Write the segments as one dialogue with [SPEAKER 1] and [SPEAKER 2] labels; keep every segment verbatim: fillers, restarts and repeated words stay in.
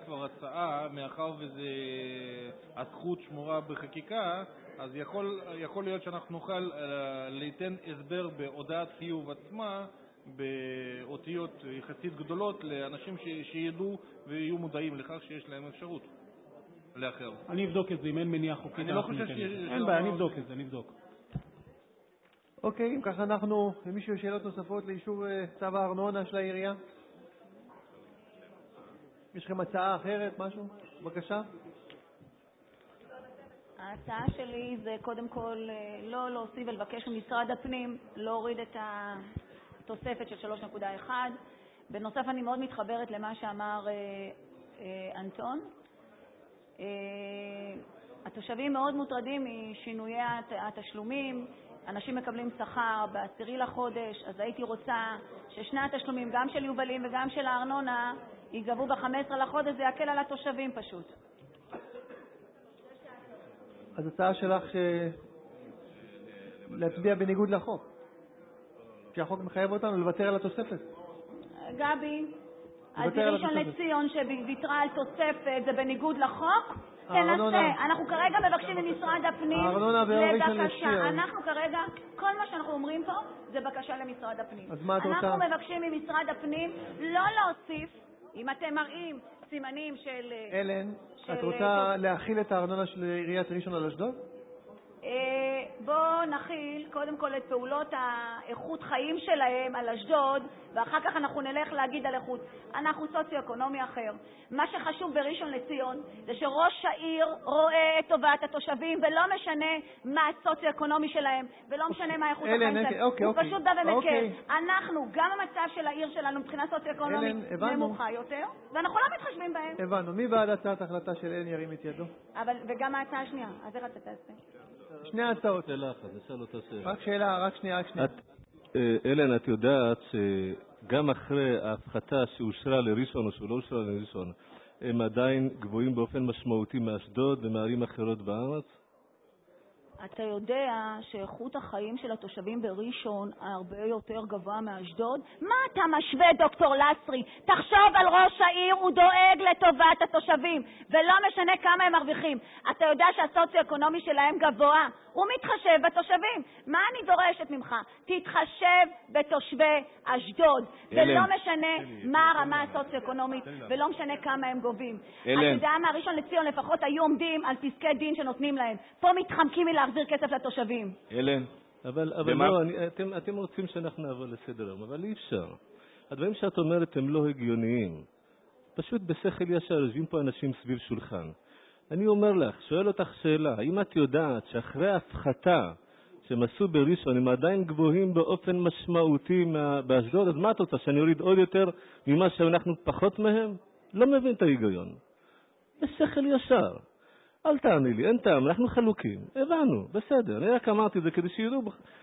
[SPEAKER 1] כבר הצעה, מאחר וזה הזכות שמורה בחקיקה, אז יכול, יכול להיות שאנחנו נוכל ליתן הסבר בהודעת חיוב עצמה, באותיות יחסית גדולות לאנשים ש, שידעו ויהיו מודעים לכך שיש להם אפשרות לאחר.
[SPEAKER 2] אני אבדוק את זה, אם אין מניעה חוקית.
[SPEAKER 1] אני לא חושב ש...
[SPEAKER 2] אין בעיה, אני אבדוק את זה, אני אבדוק.
[SPEAKER 3] אוקיי, אם ככה אנחנו, למישהו יש שאלות נוספות לאישור צו הארנונה של העירייה? יש לכם הצעה אחרת, משהו? בבקשה.
[SPEAKER 4] ההצעה שלי זה קודם כל לא להוסיף ולבקש ממשרד הפנים להוריד את התוספת של שלוש נקודה אחת. בנוסף אני מאוד מתחברת למה שאמר אה, אה, אנטון. אה, התושבים מאוד מוטרדים משינויי התשלומים, אנשים מקבלים שכר בעשירי לחודש, אז הייתי רוצה ששני התשלומים, גם של יובלים וגם של הארנונה, ייגבו ב-חמישה עשר לחודש, זה יקל על התושבים פשוט.
[SPEAKER 3] אז הצעה שלך ש... להצביע בניגוד לחוק, שהחוק מחייב אותנו לוותר על התוספת.
[SPEAKER 4] גבי, אז ראשון לציון שוויתרה על תוספת, זה בניגוד לחוק? תנסה. אנחנו כרגע מבקשים ממשרד הפנים לבקשה. אנחנו כרגע, כל מה שאנחנו אומרים פה זה בקשה למשרד הפנים.
[SPEAKER 3] אז מה את רוצה?
[SPEAKER 4] אנחנו מבקשים ממשרד הפנים לא להוסיף, אם אתם מראים סימנים של...
[SPEAKER 3] אלן, את רוצה להכיל את הארנונה של עיריית ראשון על אשדוד?
[SPEAKER 4] בואו נכיל קודם כל את פעולות האיכות חיים שלהם על אשדוד, ואחר כך אנחנו נלך להגיד על איכות. אנחנו סוציו-אקונומי אחר. מה שחשוב בראשון לציון זה שראש העיר רואה את טובת התושבים, ולא משנה מה הסוציו-אקונומי שלהם, ולא משנה מה איכות החיים שלהם. הוא פשוט בא ומקל. אנחנו, גם המצב של העיר שלנו מבחינה סוציו-אקונומית נמוכה יותר, ואנחנו לא מתחשבים בהם.
[SPEAKER 3] הבנו. מי בעד הצעת החלטה של אלן ירים את ידו?
[SPEAKER 4] וגם ההצעה השנייה. אז איך אתה תעשה?
[SPEAKER 3] שני הצעות.
[SPEAKER 5] שאלה אחת, אפשר לא תעשה.
[SPEAKER 3] רק שאלה, רק שנייה, רק שנייה.
[SPEAKER 5] אלן, את יודעת שגם אחרי ההפחתה שאושרה לראשון או שלא אושרה לראשון, הם עדיין גבוהים באופן משמעותי מאשדוד ומערים אחרות בארץ?
[SPEAKER 4] אתה יודע שאיכות החיים של התושבים בראשון הרבה יותר גבוה מאשדוד? מה אתה משווה, דוקטור לסרי? תחשוב על ראש העיר, הוא דואג לטובת התושבים, ולא משנה כמה הם מרוויחים. אתה יודע שהסוציו-אקונומי שלהם גבוה, הוא מתחשב בתושבים. מה אני דורשת ממך? תתחשב בתושבי אשדוד, ולא משנה מה הרמה הסוציו-אקונומית, ולא משנה כמה הם גובים. אתה יודע מה, ראשון לציון לפחות היו עומדים על פסקי דין שנותנים להם. פה מתחמקים להחזיר כסף לתושבים.
[SPEAKER 5] אלן, אבל, אבל לא, אני, אתם, אתם רוצים שאנחנו נעבור לסדר היום, אבל אי אפשר. הדברים שאת אומרת הם לא הגיוניים. פשוט בשכל ישר יושבים פה אנשים סביב שולחן. אני אומר לך, שואל אותך שאלה, האם את יודעת שאחרי ההפחתה שהם עשו בראשון הם עדיין גבוהים באופן משמעותי באשדוד? אז מה את רוצה, שאני אוריד עוד יותר ממה שאנחנו פחות מהם? לא מבין את ההיגיון. בשכל ישר. אל תעני לי, אין טעם, אנחנו חלוקים. הבנו, בסדר. אני רק אמרתי את זה כדי שידעו,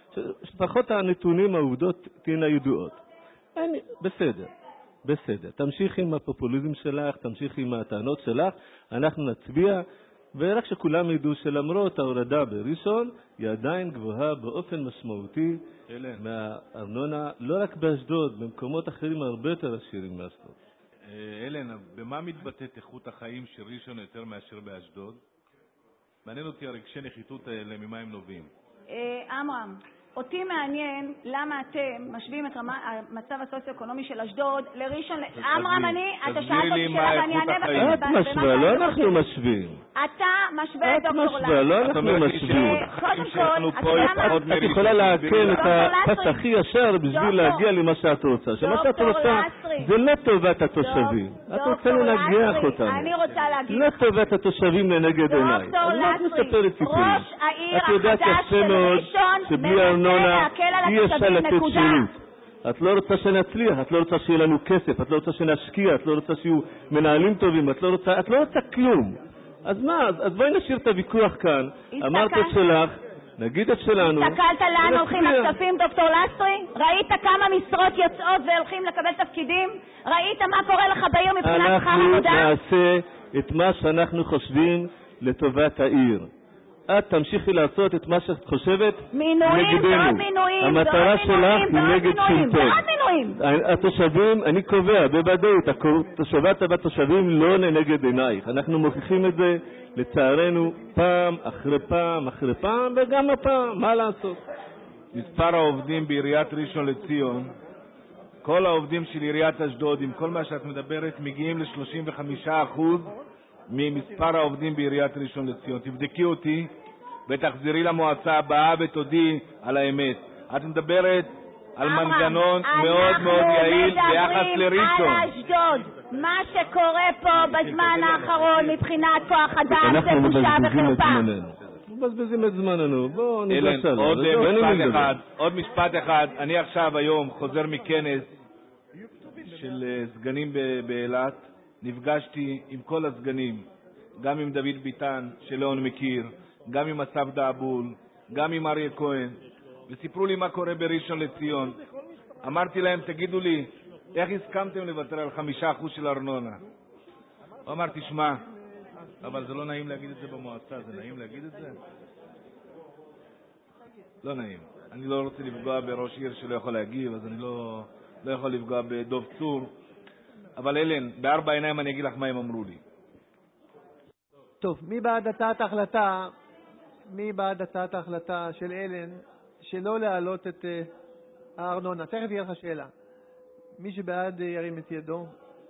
[SPEAKER 5] שפחות הנתונים, העובדות תהיינה ידועות. אין, בסדר, בסדר. תמשיך עם הפופוליזם שלך, תמשיך עם הטענות שלך, אנחנו נצביע, ורק שכולם ידעו שלמרות ההורדה בראשון, היא עדיין גבוהה באופן משמעותי מהארנונה, לא רק באשדוד, במקומות אחרים הרבה יותר עשירים מאשדוד.
[SPEAKER 1] אלן, במה מתבטאת איכות החיים של ראשון יותר מאשר באשדוד? מעניין אותי הרגשי נחיתות האלה, ממה הם נובעים?
[SPEAKER 4] אמרם, אותי מעניין למה אתם משווים את המצב הסוציו-אקונומי של אשדוד לראשון... אמרם, אני, אתה שאלת אותי שאלה ואני אענה...
[SPEAKER 5] את משווה, לא אנחנו משווים.
[SPEAKER 4] אתה משווה את דוקטור לסרי.
[SPEAKER 5] את משווה, לא אנחנו משווים.
[SPEAKER 4] קודם כל,
[SPEAKER 5] את יכולה להקל את הפס הכי ישר בשביל להגיע למה שאת רוצה. שמה שאת רוצה זה לא טובת התושבים. את רוצה לנגח אותנו.
[SPEAKER 4] אני רוצה להגיד...
[SPEAKER 5] לא טובת התושבים לנגד עיניי.
[SPEAKER 4] דוקטור לסרי, ראש העיר החדש של ראשון
[SPEAKER 5] ארנונה, אי אפשר לתת שירות. את לא רוצה שנצליח, את לא רוצה שיהיה לנו כסף, את לא רוצה שנשקיע, את לא רוצה שיהיו מנהלים טובים, את לא רוצה, את לא רוצה כלום. אז מה, אז בואי נשאיר את הוויכוח כאן. אמרת את שלך, נגיד את שלנו.
[SPEAKER 4] הסתכלת לאן הולכים הכספים, דוקטור לסרי? ראית כמה משרות יוצאות והולכים לקבל תפקידים? ראית מה קורה לך בעיר מבחינת שכר עבודה?
[SPEAKER 5] אנחנו נעשה את מה שאנחנו חושבים לטובת העיר. את תמשיכי לעשות את מה שאת חושבת
[SPEAKER 4] מינויים,
[SPEAKER 5] נגדנו.
[SPEAKER 4] ועוד מינויים,
[SPEAKER 5] המטרה שלך היא נגד שלטון.
[SPEAKER 4] ועוד מינויים.
[SPEAKER 5] התושבים, אני קובע, בוודאות, התושבת והתושבים לא לנגד עינייך. אנחנו מוכיחים את זה, לצערנו, פעם אחרי פעם אחרי פעם, וגם הפעם, מה לעשות?
[SPEAKER 6] מספר העובדים בעיריית ראשון לציון, כל העובדים של עיריית אשדוד, עם כל מה שאת מדברת, מגיעים ל-שלושים וחמישה אחוז ממספר העובדים בעיריית ראשון לציון. תבדקי אותי ותחזרי למועצה הבאה ותודי על האמת. את מדברת על מנגנון מאוד מאוד יעיל ביחס לראשון.
[SPEAKER 4] אנחנו מדברים על אשדוד. מה שקורה פה בזמן האחרון מבחינת כוח אדם זה בושה וחרפה.
[SPEAKER 5] מבזבזים את זמננו. בואו נדרש עליו.
[SPEAKER 6] עוד משפט אחד, עוד משפט אחד. אני עכשיו היום חוזר מכנס של סגנים באילת. נפגשתי עם כל הסגנים, גם עם דוד ביטן שלאון מכיר, גם עם אסף דאבול, גם עם אריה כהן, וסיפרו לי מה קורה בראשון לציון. אמרתי להם, תגידו לי, איך הסכמתם לוותר על חמישה אחוז של ארנונה? הוא אמר, תשמע, אבל זה לא נעים להגיד את זה במועצה, זה נעים להגיד את זה? לא נעים. אני לא רוצה לפגוע בראש עיר שלא יכול להגיב, אז אני לא, לא יכול לפגוע בדוב צור. אבל אלן, בארבע עיניים אני אגיד לך מה הם אמרו לי.
[SPEAKER 3] טוב, מי בעד הצעת ההחלטה, מי בעד הצעת ההחלטה של אלן, שלא להעלות את uh, הארנונה? תכף יהיה לך שאלה. מי שבעד uh, ירים את ידו.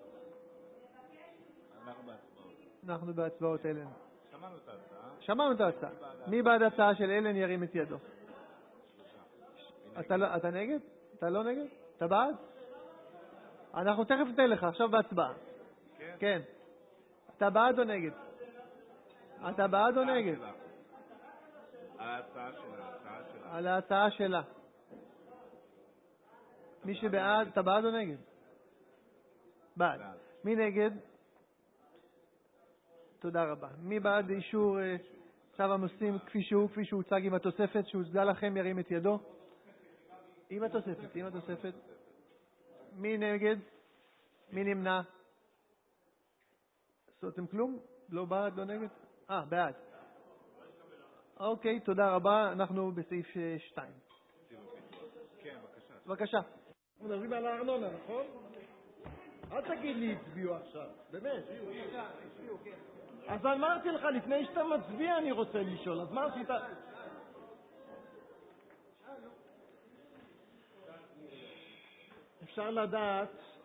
[SPEAKER 6] אנחנו בהצבעות.
[SPEAKER 3] אנחנו בהצבעות, אלן.
[SPEAKER 6] שמענו את ההצעה.
[SPEAKER 3] שמענו את ההצעה. מי בעד ההצעה של אלן ירים את ידו. אתה, לא, אתה נגד? אתה לא נגד? אתה בעד? אנחנו תכף ניתן לך, עכשיו בהצבעה. כן. כן. אתה בעד או נגד? אתה בעד או נגד?
[SPEAKER 6] ההצעה שלה, ההצעה שלה.
[SPEAKER 3] על ההצעה שלה. מי שבעד, אתה בעד או נגד? בעד. מי נגד? תודה רבה. מי בעד אישור צו המסים כפי שהוא, כפי שהוצג עם התוספת שהוצגה לכם, ירים את ידו. עם התוספת, עם התוספת. מי נגד? מי נמנע? עשיתם כלום? לא בעד, לא נגד? אה, בעד. אוקיי, תודה רבה. אנחנו בסעיף שתיים.
[SPEAKER 6] כן, בבקשה.
[SPEAKER 3] בבקשה.
[SPEAKER 7] מדברים על הארנונה, נכון? אל תגיד לי הצביעו עכשיו, באמת. אז אמרתי לך, לפני שאתה מצביע אני רוצה לשאול, אז מה עשית? אפשר לדעת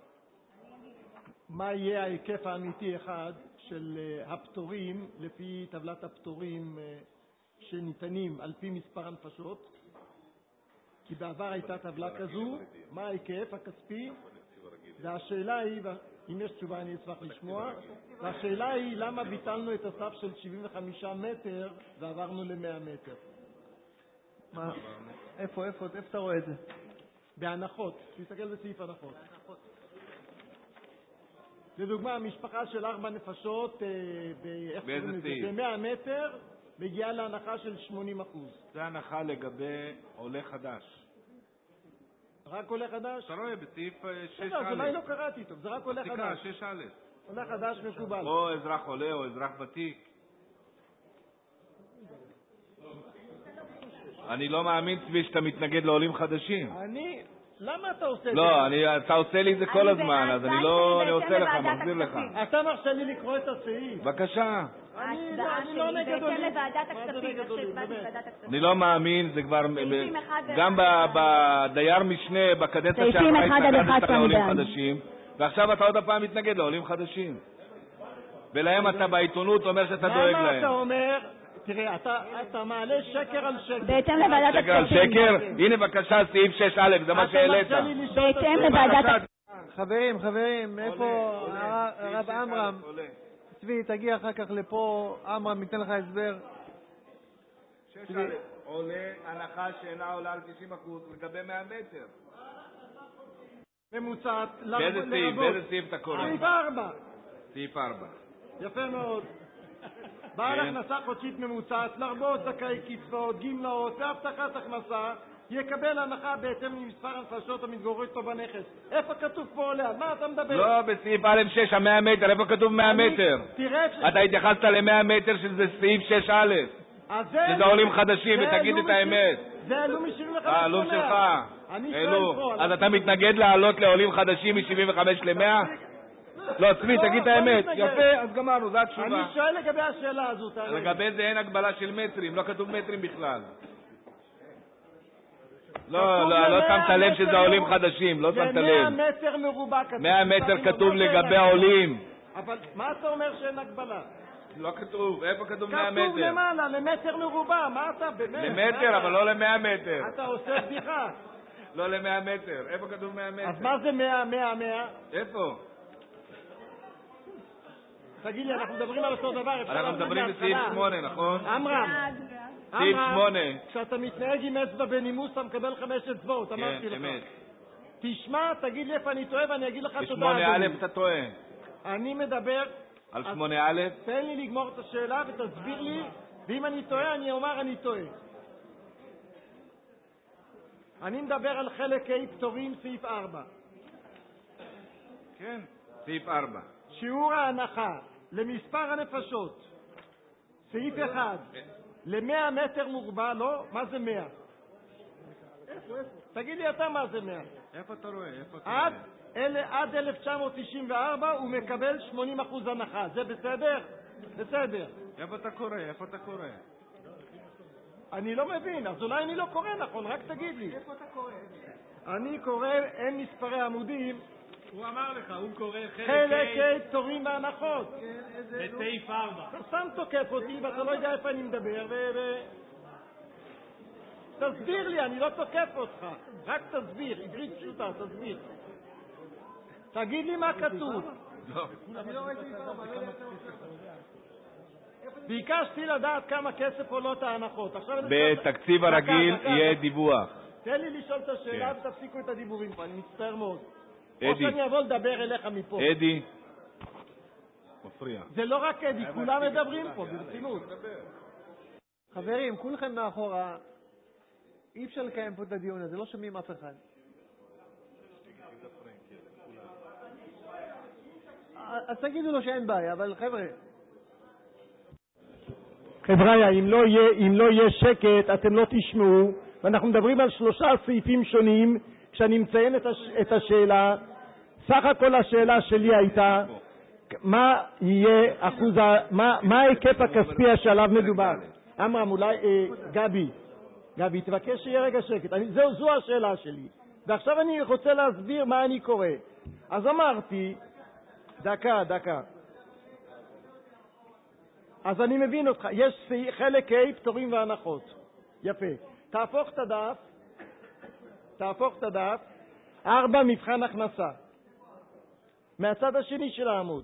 [SPEAKER 7] מה יהיה ההיקף האמיתי אחד של הפטורים לפי טבלת הפטורים שניתנים על פי מספר הנפשות, כי בעבר הייתה טבלה כזו, מה ההיקף הכספי, והשאלה היא, אם יש תשובה אני אשמח לשמוע, והשאלה היא למה ביטלנו את הסף של שבעים וחמישה מטר ועברנו ל-מאה מטר.
[SPEAKER 3] מה? איפה, איפה, איפה אתה רואה את זה?
[SPEAKER 7] בהנחות, תסתכל בסעיף הנחות. לדוגמה, משפחה של ארבע נפשות ב-מאה מטר מגיעה להנחה של שמונים אחוז.
[SPEAKER 6] זה הנחה לגבי עולה חדש.
[SPEAKER 7] רק עולה חדש?
[SPEAKER 6] אתה רואה בסעיף שש א'.
[SPEAKER 7] לא, אולי לא קראתי טוב, זה רק עולה חדש.
[SPEAKER 6] תקרא, שש א'.
[SPEAKER 7] עולה חדש מקובל.
[SPEAKER 6] או אזרח עולה או אזרח ותיק. אני לא מאמין, צבי, שאתה מתנגד לעולים חדשים.
[SPEAKER 7] אני... למה אתה עושה את זה?
[SPEAKER 6] לא, אני, אתה עושה לי את זה כל הזמן, אז אני לא, אני עושה לך, מחזיר לך.
[SPEAKER 7] אתה מרשה לי לקרוא את הסעיף.
[SPEAKER 6] בבקשה.
[SPEAKER 4] ההצבעה שלי בהתאם לוועדת הכספים, איך שהצבעתי בוועדת הכספים.
[SPEAKER 6] אני לא מאמין, זה כבר... גם בדייר משנה, בקדנציה שעברה התנגדת לעולים חדשים, ועכשיו אתה עוד הפעם מתנגד לעולים חדשים. ולהם אתה בעיתונות אומר שאתה דואג להם.
[SPEAKER 7] למה אתה אומר... תראה, אתה, אתה מעלה שקר על שקר.
[SPEAKER 4] בהתאם לוועדת הכספים.
[SPEAKER 6] שקר על שקר? הנה בבקשה סעיף שש א', זה מה שהעלית.
[SPEAKER 4] בהתאם לוועדת הכספים.
[SPEAKER 3] חברים, חברים, איפה הרב עמרם? צבי, תגיע אחר כך לפה, עמרם ניתן לך הסבר.
[SPEAKER 6] שש א', עולה הנחה שאינה עולה על תשעים אחוז לגבי מאה מטר.
[SPEAKER 7] ממוצעת
[SPEAKER 6] לרבות. באיזה סעיף? באיזה סעיף אתה קורא?
[SPEAKER 7] סעיף ארבע.
[SPEAKER 6] סעיף ארבע.
[SPEAKER 7] יפה מאוד. בעל הכנסה חודשית ממוצעת, לרבות זכאי קצבאות, גמלאות והבטחת הכנסה, יקבל הנחה בהתאם למספר הנפשות המתגוררות איתו בנכס. איפה כתוב פה עולה? מה אתה מדבר?
[SPEAKER 6] לא, בסעיף א' שש, המאה מטר, איפה כתוב מאה מטר?
[SPEAKER 7] תראה...
[SPEAKER 6] אתה התייחסת ל-מאה מטר שזה סעיף שש א'. שזה עולים חדשים, ותגיד את האמת.
[SPEAKER 7] זה העלו מ-שבעים וחמש
[SPEAKER 6] העלו שלך.
[SPEAKER 7] אני
[SPEAKER 6] העלו.
[SPEAKER 7] שואל פה.
[SPEAKER 6] אז אתה מתנגד לעלות לעולים חדשים מ-שבעים וחמש ל-מאה? לא, צבי, תגיד את האמת. יפה, אז גמרנו, זו התשובה.
[SPEAKER 7] אני שואל לגבי השאלה הזאת.
[SPEAKER 6] לגבי זה אין הגבלה של מטרים, לא כתוב מטרים בכלל. לא, לא, לא שמת לב שזה עולים חדשים, לא שמת לב.
[SPEAKER 7] ל-מאה מטר מרובע כתוב.
[SPEAKER 6] מאה מטר כתוב לגבי העולים.
[SPEAKER 7] אבל מה אתה אומר שאין הגבלה?
[SPEAKER 6] לא כתוב, איפה כתוב מאה מטר?
[SPEAKER 7] כתוב למעלה, למטר מרובע, מה אתה באמת?
[SPEAKER 6] למטר, אבל לא למאה מטר.
[SPEAKER 7] אתה עושה בדיחה.
[SPEAKER 6] לא למאה מטר, איפה כתוב מאה מטר?
[SPEAKER 7] אז מה זה מאה, מאה, מאה?
[SPEAKER 6] איפה?
[SPEAKER 7] תגיד לי, אנחנו מדברים על אותו דבר.
[SPEAKER 6] אנחנו מדברים בסעיף שמונה, נכון?
[SPEAKER 7] עמרם,
[SPEAKER 6] סעיף שמונה.
[SPEAKER 7] כשאתה מתנהג עם אצבע בנימוס, אתה מקבל חמש אצבעות, אמרתי לך.
[SPEAKER 6] כן, אמת.
[SPEAKER 7] תשמע, תגיד לי איפה אני טועה ואני אגיד לך תודה.
[SPEAKER 6] בשמונה א' אתה טועה.
[SPEAKER 7] אני מדבר...
[SPEAKER 6] על שמונה א'?
[SPEAKER 7] תן לי לגמור את השאלה ותסביר לי, ואם אני טועה אני אומר אני טועה. אני מדבר על חלק ה' פטורים סעיף ארבע.
[SPEAKER 6] כן, סעיף ארבע.
[SPEAKER 7] שיעור ההנחה למספר הנפשות, סעיף אחד, ל-מאה מטר מרובע, לא? מה זה מאה? תגיד לי אתה מה זה מאה.
[SPEAKER 6] איפה אתה רואה? איפה אתה
[SPEAKER 7] עד,
[SPEAKER 6] רואה?
[SPEAKER 7] אלה, עד אלף תשע מאות תשעים וארבע הוא מקבל שמונים אחוז הנחה. זה בסדר? בסדר.
[SPEAKER 6] איפה אתה קורא? איפה אתה קורא?
[SPEAKER 7] אני לא מבין, אז אולי אני לא קורא נכון, רק תגיד לי. איפה אתה קורא? אני קורא, אין מספרי עמודים.
[SPEAKER 2] הוא אמר לך, הוא קורא
[SPEAKER 7] חלק ה' פטורים והנחות.
[SPEAKER 2] בסעיף ארבע.
[SPEAKER 7] אתה סתם תוקף אותי ואתה לא יודע איפה אני מדבר ו... תסביר לי, אני לא תוקף אותך. רק תסביר, עברית פשוטה, תסביר. תגיד לי מה כתוב.
[SPEAKER 6] לא.
[SPEAKER 7] ביקשתי לדעת כמה כסף עולות ההנחות.
[SPEAKER 6] בתקציב הרגיל יהיה דיווח.
[SPEAKER 7] תן לי לשאול את השאלה ותפסיקו את הדיבורים פה, אני מצטער מאוד. או
[SPEAKER 6] אדי.
[SPEAKER 7] שאני אבוא לדבר אליך מפה.
[SPEAKER 6] אדי. מפריע.
[SPEAKER 7] זה לא רק אדי, כולם מדברים פה, ברצינות.
[SPEAKER 3] חברים, כולכם מאחורה, אי אפשר לקיים פה את הדיון הזה, לא שומעים אף אחד. אז תגידו לו שאין בעיה, אבל חבר'ה...
[SPEAKER 7] חבר'ה, אם לא יהיה, אם לא יהיה שקט, אתם לא תשמעו, ואנחנו מדברים על שלושה סעיפים שונים, כשאני מציין את, הש... את השאלה, סך הכל השאלה שלי הייתה, מה יהיה אחוז, ה... מה, מה ההיקף הכספי שעליו מדובר? אמרם, אולי, אה, גבי, גבי, תבקש שיהיה רגע שקט, אני, זו, זו השאלה שלי, ועכשיו אני רוצה להסביר מה אני קורא. אז אמרתי, דקה, דקה. אז אני מבין אותך, יש חלק ה' פטורים והנחות. יפה. תהפוך את הדף, תהפוך את הדף, ארבע מבחן הכנסה. מהצד השני של העמוד.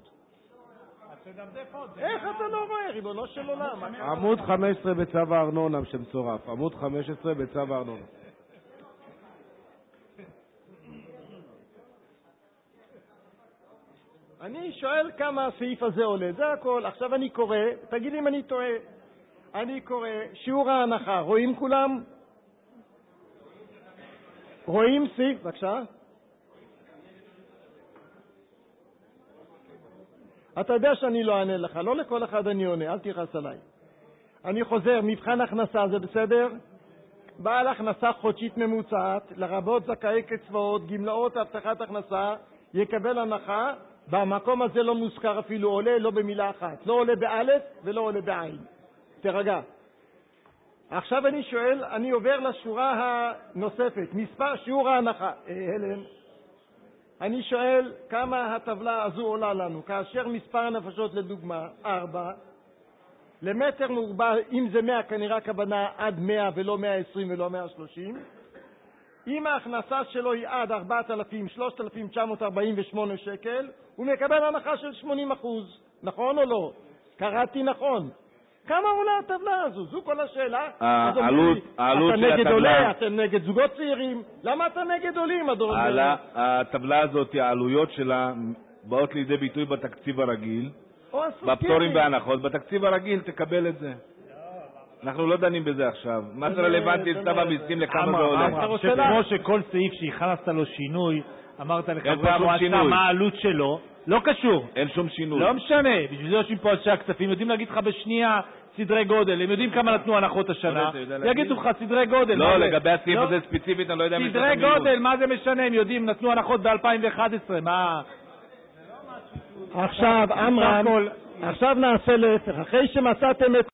[SPEAKER 7] איך אתה לא רואה, ריבונו של עולם?
[SPEAKER 6] עמוד חמש עשרה בצו הארנונה שמצורף. עמוד חמש עשרה בצו הארנונה.
[SPEAKER 7] אני שואל כמה הסעיף הזה עולה, זה הכל. עכשיו אני קורא, תגיד לי אם אני טועה. אני קורא, שיעור ההנחה, רואים כולם? רואים סעיף, בבקשה? אתה יודע שאני לא אענה לך, לא לכל אחד אני עונה, אל תכעס עליי. אני חוזר, מבחן הכנסה זה בסדר? בעל הכנסה חודשית ממוצעת, לרבות זכאי קצבאות, גמלאות, הבטחת הכנסה, יקבל הנחה, במקום הזה לא מוזכר אפילו עולה, לא במילה אחת. לא עולה באלף ולא עולה בעין. תרגע. עכשיו אני שואל, אני עובר לשורה הנוספת, מספר שיעור ההנחה. אה, הלן, אני שואל כמה הטבלה הזו עולה לנו, כאשר מספר הנפשות לדוגמה, ארבע, למטר מרובע, אם זה מאה, כנראה הכוונה עד מאה ולא מאה ועשרים ולא מאה ושלושים, אם ההכנסה שלו היא עד ארבעת אלפים שלושת אלפים תשע מאות ארבעים ושמונה שקל, הוא מקבל הנחה של שמונים אחוז. נכון או לא? קראתי נכון. כמה עולה הטבלה הזו? זו כל השאלה.
[SPEAKER 6] העלות של
[SPEAKER 7] אתה נגד עולה,
[SPEAKER 6] הטבלה...
[SPEAKER 7] אתם נגד זוגות צעירים. למה אתה נגד עולים, אדון?
[SPEAKER 6] הטבלה הזאת, העלויות שלה באות לידי ביטוי בתקציב הרגיל.
[SPEAKER 7] או עסוקים.
[SPEAKER 6] בפטורים והנחות. בתקציב הרגיל תקבל את זה. אנחנו לא דנים בזה עכשיו. מה זה רלוונטי לצו המיסים לכמה זה עולה?
[SPEAKER 2] כמו שכל סעיף שהכנסת לו שינוי, אמרת לחברי המועצה מה העלות שלו, לא קשור.
[SPEAKER 6] אין שום שינוי.
[SPEAKER 2] לא משנה, בשביל זה יושבים פה אנשי הכספים, יודעים להגיד לך בשנייה סדרי גודל, הם יודעים כמה נתנו הנחות השנה, יגידו לך סדרי גודל.
[SPEAKER 6] לא, לגבי הסעיף הזה ספציפית, אני לא יודע...
[SPEAKER 2] סדרי גודל, מה זה משנה, הם יודעים, נתנו הנחות ב-אלפיים ואחת עשרה, מה...
[SPEAKER 7] עכשיו, אמרם, עכשיו נעשה להפך, אחרי שמצאתם את